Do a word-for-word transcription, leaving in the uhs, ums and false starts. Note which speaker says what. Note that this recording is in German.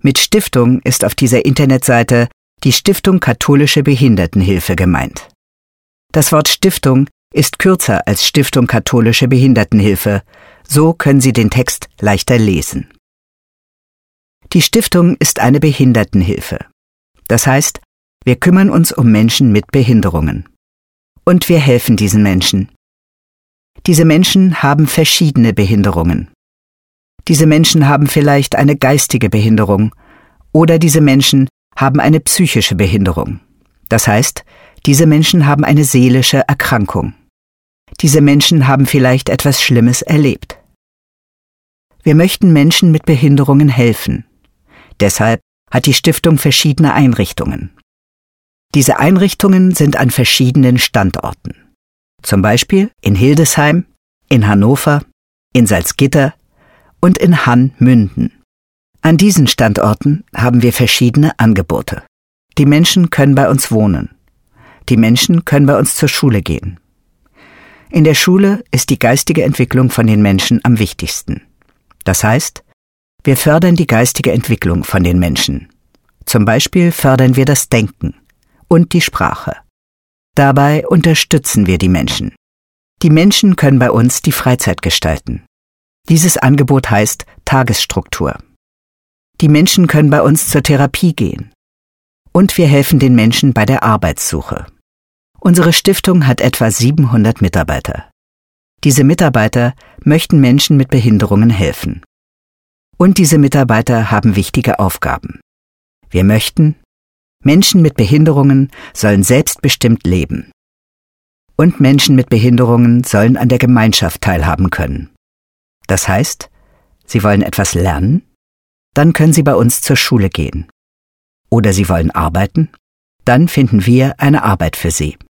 Speaker 1: Mit Stiftung ist auf dieser Internetseite die Stiftung Katholische Behindertenhilfe gemeint. Das Wort Stiftung ist kürzer als Stiftung Katholische Behindertenhilfe, so können Sie den Text leichter lesen. Die Stiftung ist eine Behindertenhilfe. Das heißt, wir kümmern uns um Menschen mit Behinderungen. Und wir helfen diesen Menschen. Diese Menschen haben verschiedene Behinderungen. Diese Menschen haben vielleicht eine geistige Behinderung oder diese Menschen haben eine psychische Behinderung. Das heißt, diese Menschen haben eine seelische Erkrankung. Diese Menschen haben vielleicht etwas Schlimmes erlebt. Wir möchten Menschen mit Behinderungen helfen. Deshalb hat die Stiftung verschiedene Einrichtungen. Diese Einrichtungen sind an verschiedenen Standorten. Zum Beispiel in Hildesheim, in Hannover, in Salzgitter und in Hanmünden. An diesen Standorten haben wir verschiedene Angebote. Die Menschen können bei uns wohnen. Die Menschen können bei uns zur Schule gehen. In der Schule ist die geistige Entwicklung von den Menschen am wichtigsten. Das heißt, wir fördern die geistige Entwicklung von den Menschen. Zum Beispiel fördern wir das Denken und die Sprache. Dabei unterstützen wir die Menschen. Die Menschen können bei uns die Freizeit gestalten. Dieses Angebot heißt Tagesstruktur. Die Menschen können bei uns zur Therapie gehen. Und wir helfen den Menschen bei der Arbeitssuche. Unsere Stiftung hat etwa siebenhundert Mitarbeiter. Diese Mitarbeiter möchten Menschen mit Behinderungen helfen. Und diese Mitarbeiter haben wichtige Aufgaben. Wir möchten, Menschen mit Behinderungen sollen selbstbestimmt leben. Und Menschen mit Behinderungen sollen an der Gemeinschaft teilhaben können. Das heißt, Sie wollen etwas lernen? Dann können Sie bei uns zur Schule gehen. Oder Sie wollen arbeiten? Dann finden wir eine Arbeit für Sie.